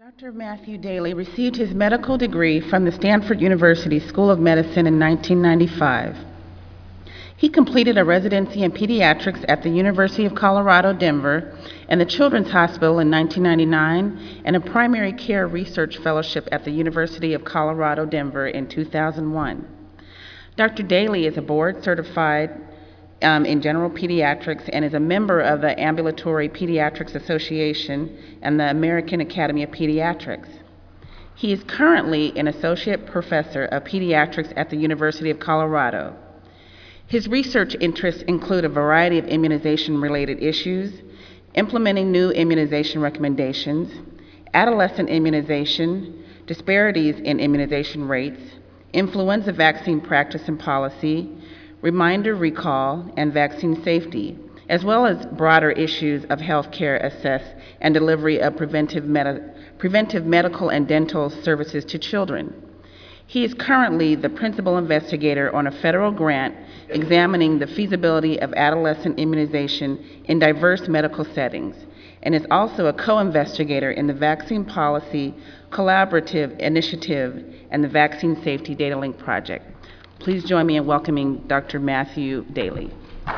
Dr. Matthew Daly received his medical degree from the Stanford University School of Medicine in 1995. He completed a residency in pediatrics at the University of Colorado, Denver, and the Children's Hospital in 1999, and a primary care research fellowship at the University of Colorado, Denver in 2001. Dr. Daly is a board-certified in general pediatrics and is a member of the Ambulatory Pediatrics Association and the American Academy of Pediatrics. He is currently an associate professor of pediatrics at the University of Colorado. His research interests include a variety of immunization-related issues, implementing new immunization recommendations, adolescent immunization, disparities in immunization rates, influenza vaccine practice and policy, reminder recall, and vaccine safety, as well as broader issues of healthcare access and delivery of preventive medical and dental services to children. He is currently the principal investigator on a federal grant examining the feasibility of adolescent immunization in diverse medical settings, and is also a co-investigator in the Vaccine Policy Collaborative Initiative and the Vaccine Safety Data Link Project. Please join me in welcoming Dr. Matthew Daly.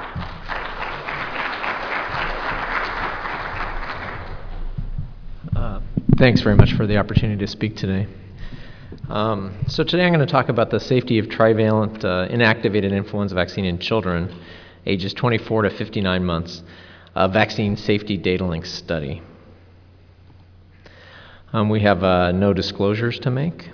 Thanks very much for the opportunity to speak today. So today I'm going to talk about the safety of trivalent inactivated influenza vaccine in children ages 24 to 59 months, a vaccine safety data link study. We have no disclosures to make.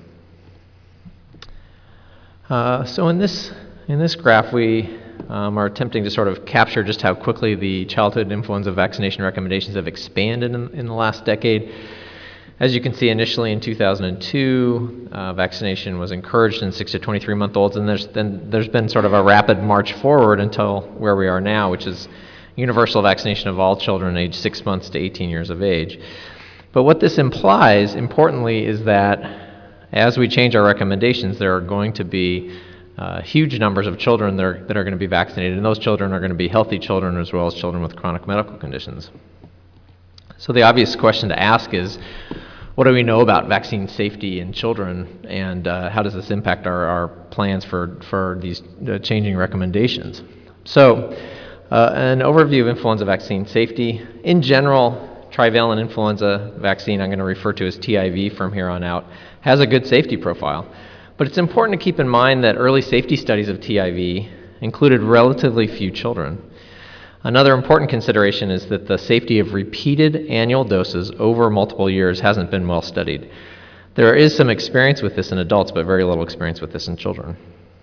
So in this graph, we are attempting to sort of capture just how quickly the childhood influenza vaccination recommendations have expanded in the last decade. As you can see, initially in 2002, vaccination was encouraged in 6 to 23-month-olds, and there's been sort of a rapid march forward until where we are now, which is universal vaccination of all children aged 6 months to 18 years of age. But what this implies, importantly, is that as we change our recommendations, there are going to be huge numbers of children that are going to be vaccinated, and those children are going to be healthy children as well as children with chronic medical conditions. So the obvious question to ask is, what do we know about vaccine safety in children, and how does this impact our plans for these changing recommendations? So an overview of influenza vaccine safety. In general, trivalent influenza vaccine, I'm going to refer to as TIV from here on out, has a good safety profile. But it's important to keep in mind that early safety studies of TIV included relatively few children. Another important consideration is that the safety of repeated annual doses over multiple years hasn't been well studied. There is some experience with this in adults, but very little experience with this in children.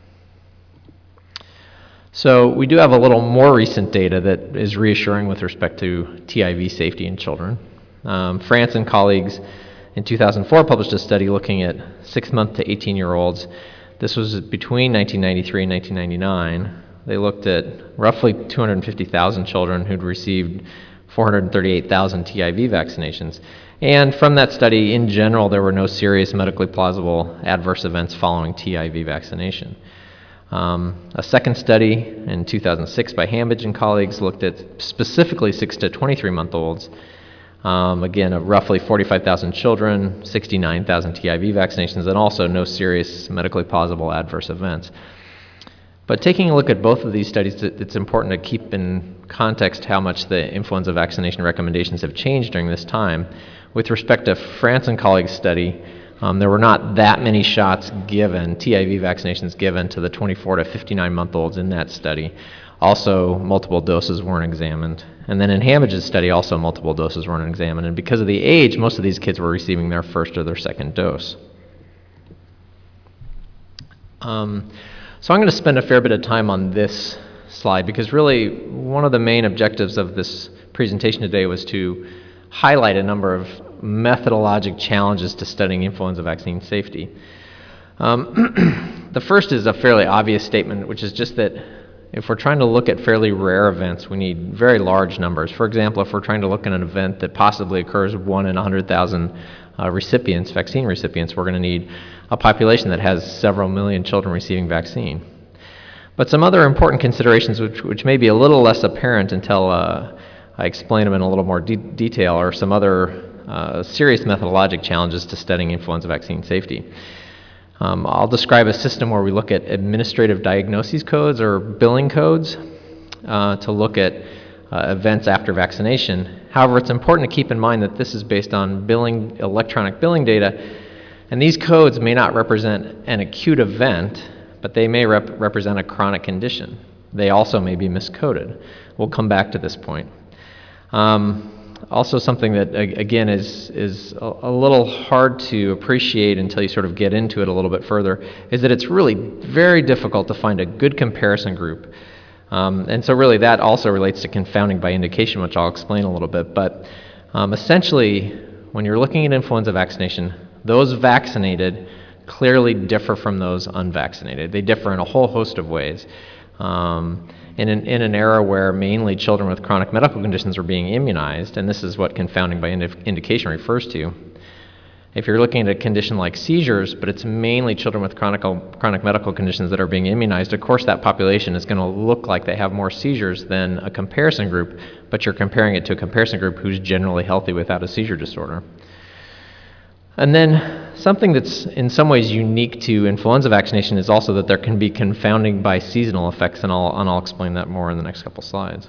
So we do have a little more recent data that is reassuring with respect to TIV safety in children. France and colleagues in 2004 published a study looking at 6-month to 18-year-olds. This was between 1993 and 1999. They looked at roughly 250,000 children who'd received 438,000 TIV vaccinations. And from that study, in general, there were no serious medically plausible adverse events following TIV vaccination. A second study in 2006 by Hambidge and colleagues looked at specifically 6 to 23-month-olds. Again, of roughly 45,000 children, 69,000 TIV vaccinations, and also no serious medically plausible adverse events. But taking a look at both of these studies, it's important to keep in context how much the influenza vaccination recommendations have changed during this time. With respect to France and colleagues' study, there were not that many shots given, TIV vaccinations given to the 24 to 59-month-olds in that study. Also, multiple doses weren't examined. And then in Hambidge's study, also multiple doses weren't examined. And because of the age, most of these kids were receiving their first or their second dose. So I'm going to spend a fair bit of time on this slide because really one of the main objectives of this presentation today was to highlight a number of methodologic challenges to studying influenza vaccine safety. The first is a fairly obvious statement, which is just that if we're trying to look at fairly rare events, we need very large numbers. For example, if we're trying to look at an event that possibly occurs 1 in 100,000 recipients, vaccine recipients, we're going to need a population that has several million children receiving vaccine. But some other important considerations which may be a little less apparent until I explain them in a little more detail are some other serious methodologic challenges to studying influenza vaccine safety. I'll describe a system where we look at administrative diagnoses codes or billing codes to look at events after vaccination. However, it's important to keep in mind that this is based on electronic billing data, and these codes may not represent an acute event, but they may represent a chronic condition. They also may be miscoded. We'll come back to this point. Also, something that, again, is a little hard to appreciate until you sort of get into it a little bit further, is that it's really very difficult to find a good comparison group. And so really that also relates to confounding by indication, which I'll explain a little bit. But essentially, when you're looking at influenza vaccination, those vaccinated clearly differ from those unvaccinated. They differ in a whole host of ways. In an era where mainly children with chronic medical conditions are being immunized, and this is what confounding by indication refers to. If you're looking at a condition like seizures, but it's mainly children with chronic medical conditions that are being immunized, of course that population is going to look like they have more seizures than a comparison group, but you're comparing it to a comparison group who's generally healthy without a seizure disorder. And then something that's in some ways unique to influenza vaccination is also that there can be confounding by seasonal effects, and I'll explain that more in the next couple slides.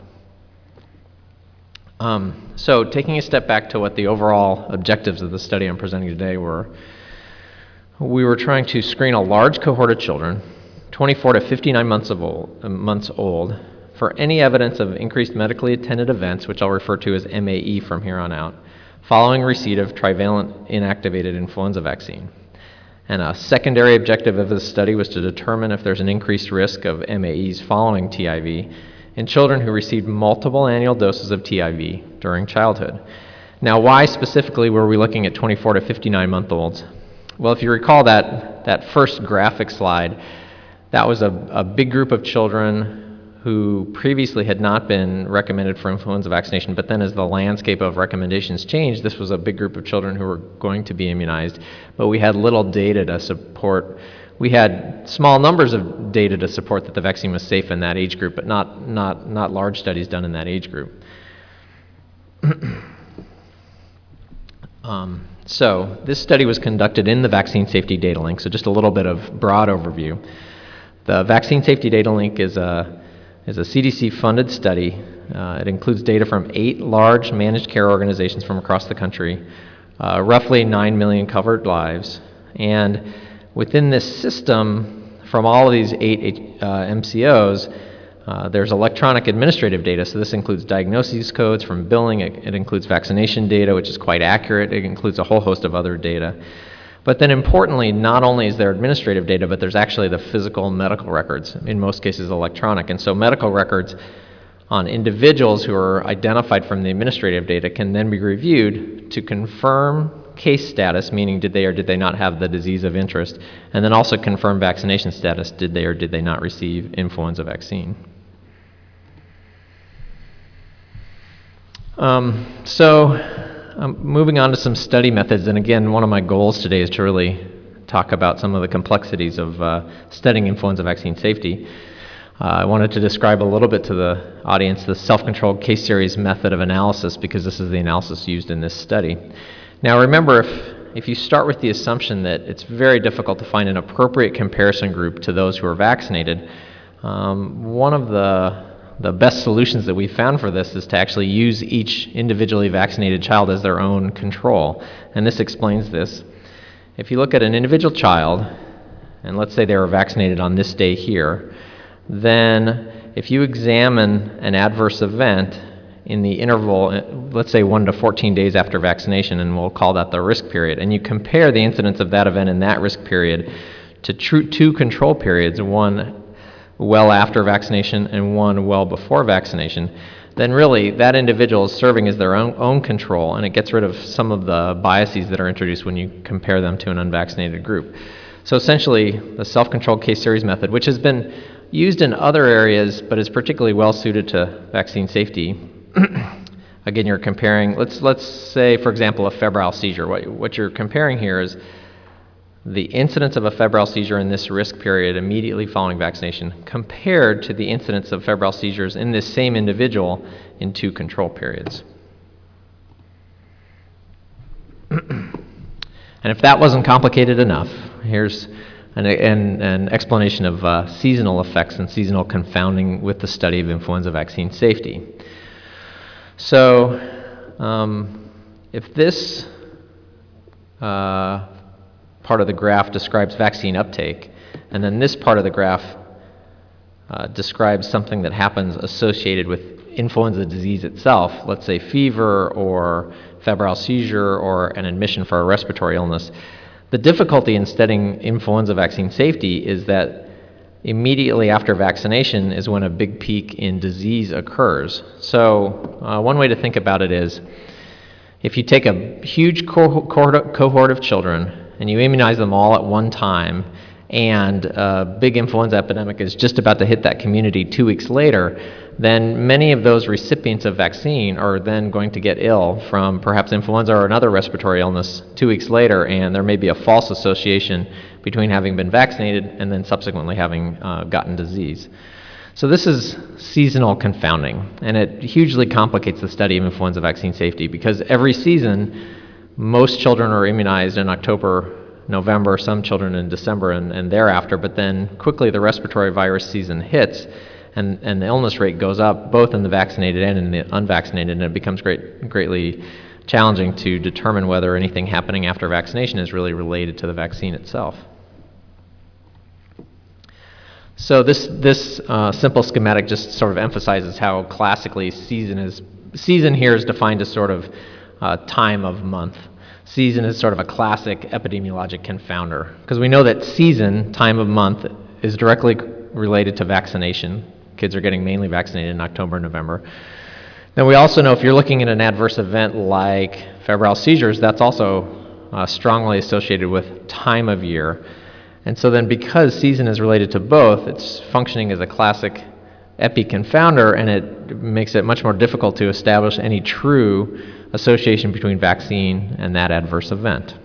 So taking a step back to what the overall objectives of the study I'm presenting today were, we were trying to screen a large cohort of children, 24 to 59 months old, for any evidence of increased medically attended events, which I'll refer to as MAE from here on out, following receipt of trivalent inactivated influenza vaccine. And a secondary objective of this study was to determine if there's an increased risk of MAEs following TIV in children who received multiple annual doses of TIV during childhood. Now, why specifically were we looking at 24 to 59-month-olds? Well, if you recall that first graphic slide, that was a big group of children who previously had not been recommended for influenza vaccination, but then as the landscape of recommendations changed, this was a big group of children who were going to be immunized, but we had little data to support. We had small numbers of data to support that the vaccine was safe in that age group, but not large studies done in that age group. So this study was conducted in the Vaccine Safety Data Link, so just a little bit of broad overview. The Vaccine Safety Data Link is a CDC-funded study. It includes data from 8 large managed care organizations from across the country, roughly 9 million covered lives. And within this system, from all of these 8 MCOs, there's electronic administrative data. So this includes diagnoses codes from billing. It includes vaccination data, which is quite accurate. It includes a whole host of other data. But then importantly, not only is there administrative data, but there's actually the physical medical records, in most cases electronic. And so medical records on individuals who are identified from the administrative data can then be reviewed to confirm case status, meaning did they or did they not have the disease of interest, and then also confirm vaccination status, did they or did they not receive influenza vaccine. Moving on to some study methods, and again, one of my goals today is to really talk about some of the complexities of studying influenza vaccine safety. I wanted to describe a little bit to the audience the self-controlled case series method of analysis, because this is the analysis used in this study. Now remember, if you start with the assumption that it's very difficult to find an appropriate comparison group to those who are vaccinated, one of the best solutions that we found for this is to actually use each individually vaccinated child as their own control. And this explains this. If you look at an individual child, and let's say they were vaccinated on this day here, then if you examine an adverse event in the interval, let's say 1 to 14 days after vaccination, and we'll call that the risk period, and you compare the incidence of that event in that risk period to 2 control periods, one well after vaccination and one well before vaccination, then really that individual is serving as their own control, and it gets rid of some of the biases that are introduced when you compare them to an unvaccinated group. So essentially, the self-controlled case series method, which has been used in other areas but is particularly well suited to vaccine safety. Again, you're comparing, let's say, for example, a febrile seizure. What you're comparing here is the incidence of a febrile seizure in this risk period immediately following vaccination compared to the incidence of febrile seizures in this same individual in 2 control periods. And if that wasn't complicated enough, here's an explanation of seasonal effects and seasonal confounding with the study of influenza vaccine safety. So if this part of the graph describes vaccine uptake, and then this part of the graph describes something that happens associated with influenza disease itself, let's say fever or febrile seizure or an admission for a respiratory illness. The difficulty in studying influenza vaccine safety is that immediately after vaccination is when a big peak in disease occurs. So one way to think about it is if you take a huge cohort of children and you immunize them all at one time, and a big influenza epidemic is just about to hit that community 2 weeks later, then many of those recipients of vaccine are then going to get ill from perhaps influenza or another respiratory illness 2 weeks later, and there may be a false association between having been vaccinated and then subsequently having gotten disease. So this is seasonal confounding, and it hugely complicates the study of influenza vaccine safety because every season, most children are immunized in October, November, some children in December and thereafter, but then quickly the respiratory virus season hits and the illness rate goes up both in the vaccinated and in the unvaccinated, and it becomes greatly challenging to determine whether anything happening after vaccination is really related to the vaccine itself. So this simple schematic just sort of emphasizes how classically season here is defined as sort of time of month. Season is sort of a classic epidemiologic confounder because we know that season, time of month, is directly related to vaccination. Kids are getting mainly vaccinated in October and November. Then we also know if you're looking at an adverse event like febrile seizures, that's also strongly associated with time of year. And so then because season is related to both, it's functioning as a classic epi-confounder, and it makes it much more difficult to establish any true association between vaccine and that adverse event.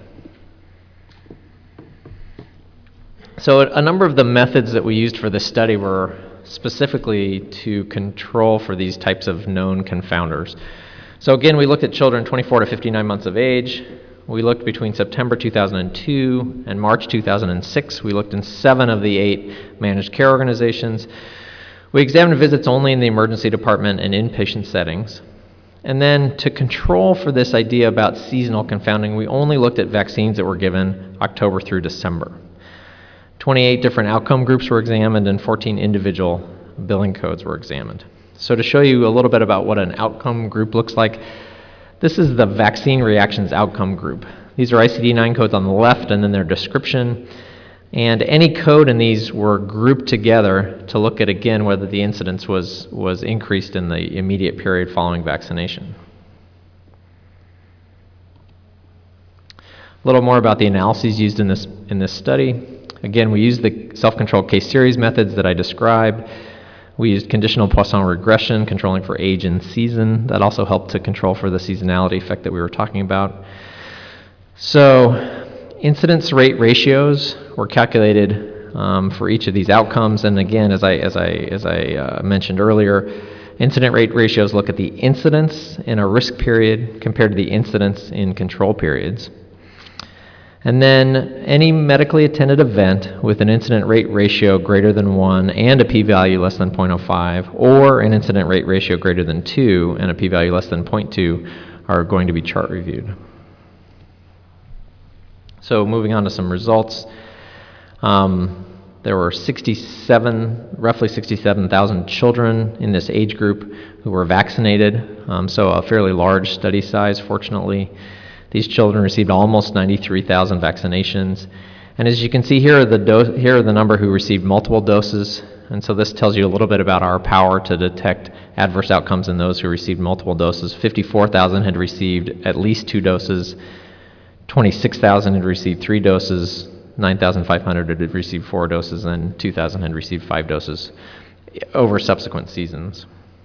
So a number of the methods that we used for this study were specifically to control for these types of known confounders. So again, we looked at children 24 to 59 months of age. We looked between September 2002 and March 2006. We looked in 7 of the 8 managed care organizations. We examined visits only in the emergency department and inpatient settings. And then to control for this idea about seasonal confounding, we only looked at vaccines that were given October through December. 28 different outcome groups were examined and 14 individual billing codes were examined. So to show you a little bit about what an outcome group looks like, this is the vaccine reactions outcome group. These are ICD-9 codes on the left and then their description. And any code in these were grouped together to look at, again, whether the incidence was increased in the immediate period following vaccination. A little more about the analyses used in this study. Again, we used the self-controlled case series methods that I described. We used conditional Poisson regression, controlling for age and season. That also helped to control for the seasonality effect that we were talking about. So incidence rate ratios were calculated for each of these outcomes, and again, as I mentioned earlier, incident rate ratios look at the incidence in a risk period compared to the incidence in control periods. And then any medically attended event with an incident rate ratio greater than 1 and a p-value less than 0.05, or an incident rate ratio greater than 2 and a p-value less than 0.2 are going to be chart reviewed. So moving on to some results. There were roughly 67,000 children in this age group who were vaccinated, so a fairly large study size, fortunately. These children received almost 93,000 vaccinations. And as you can see here, here are the number who received multiple doses. And so this tells you a little bit about our power to detect adverse outcomes in those who received multiple doses. 54,000 had received at least 2 doses. 26,000 had received 3 doses. 9,500 had received 4 doses, and 2,000 had received 5 doses over subsequent seasons.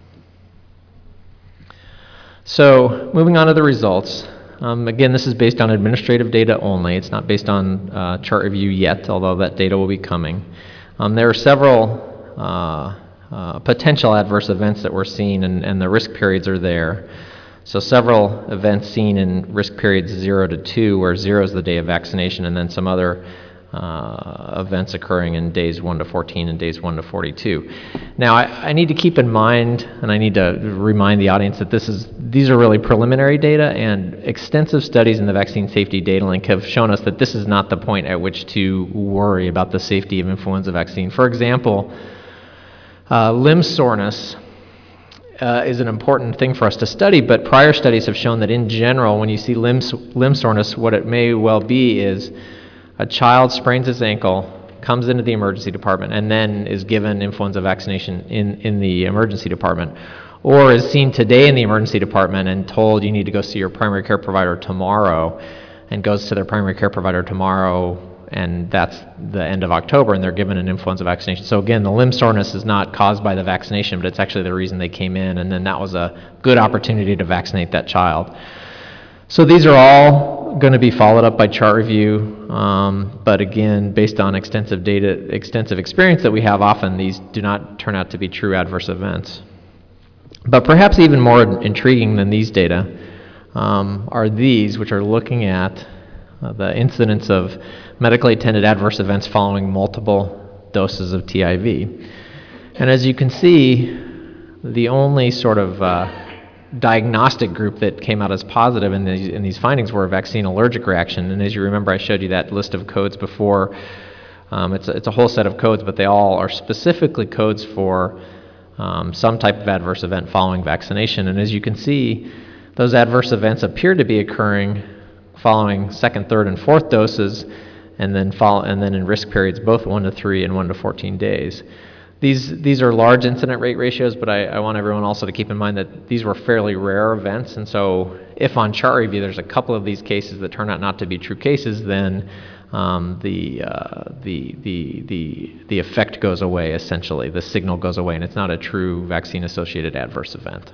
So moving on to the results. Again, this is based on administrative data only. It's not based on chart review yet, although that data will be coming. There are several potential adverse events that we're seeing, and the risk periods are there. So several events seen in risk periods 0 to 2, where 0 is the day of vaccination, and then some other events occurring in days 1 to 14 and days 1 to 42. Now, I need to keep in mind, and I need to remind the audience that these are really preliminary data, and extensive studies in the Vaccine Safety Data Link have shown us that this is not the point at which to worry about the safety of influenza vaccine. For example, limb soreness is an important thing for us to study, but prior studies have shown that in general, when you see limb soreness, what it may well be is a child sprains his ankle, comes into the emergency department, and then is given influenza vaccination in the emergency department, or is seen today in the emergency department and told you need to go see your primary care provider tomorrow, and goes to their primary care provider tomorrow, and that's the end of October, and they're given an influenza vaccination. So again, the limb soreness is not caused by the vaccination, but it's actually the reason they came in, and then that was a good opportunity to vaccinate that child. So these are all going to be followed up by chart review, but again, based on extensive experience that we have, often these do not turn out to be true adverse events. But perhaps even more intriguing than these data are these, which are looking at the incidence of medically attended adverse events following multiple doses of TIV. And as you can see, the only sort of diagnostic group that came out as positive in these findings were a vaccine allergic reaction. And as you remember, I showed you that list of codes before. It's a whole set of codes, but they all are specifically codes for some type of adverse event following vaccination. And as you can see, those adverse events appear to be occurring following second, third, and fourth doses, and then in risk periods both 1 to 3 and 1 to 14 days. These are large incident rate ratios, but I want everyone also to keep in mind that these were fairly rare events, and so if on chart review there's a couple of these cases that turn out not to be true cases, then the effect goes away, essentially. The signal goes away, and it's not a true vaccine-associated adverse event.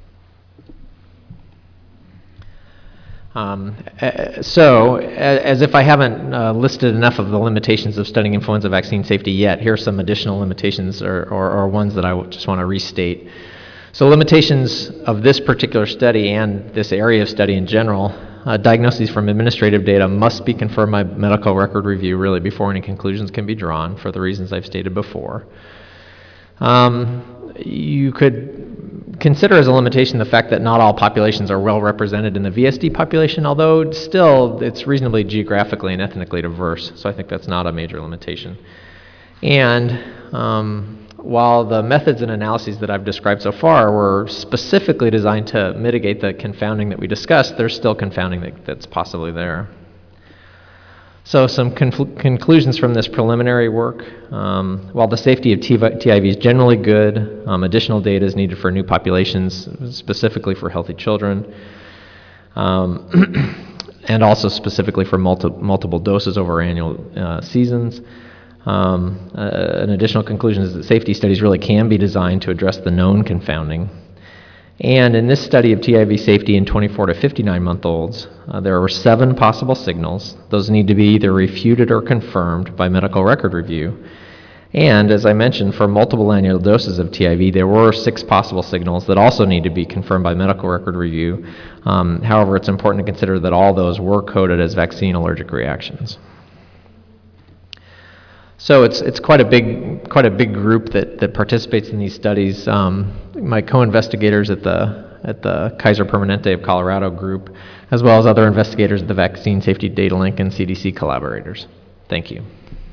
So, as if I haven't listed enough of the limitations of studying influenza vaccine safety yet, here are some additional limitations or ones that I just want to restate. So limitations of this particular study and this area of study in general, diagnoses from administrative data must be confirmed by medical record review really before any conclusions can be drawn for the reasons I've stated before. You could consider as a limitation the fact that not all populations are well represented in the VSD population, although still it's reasonably geographically and ethnically diverse, so I think that's not a major limitation. And while the methods and analyses that I've described so far were specifically designed to mitigate the confounding that we discussed, there's still confounding that's possibly there. So some conclusions from this preliminary work. While the safety of TIV is generally good, additional data is needed for new populations, specifically for healthy children, and also specifically for multiple doses over annual seasons. An additional conclusion is that safety studies really can be designed to address the known confounding. And in this study of TIV safety in 24 to 59-month-olds, there were 7 possible signals. Those need to be either refuted or confirmed by medical record review. And as I mentioned, for multiple annual doses of TIV, there were 6 possible signals that also need to be confirmed by medical record review. However, it's important to consider that all those were coded as vaccine allergic reactions. So it's quite a big group that participates in these studies. My co-investigators at the Kaiser Permanente of Colorado group, as well as other investigators at the Vaccine Safety Data Link and CDC collaborators. Thank you.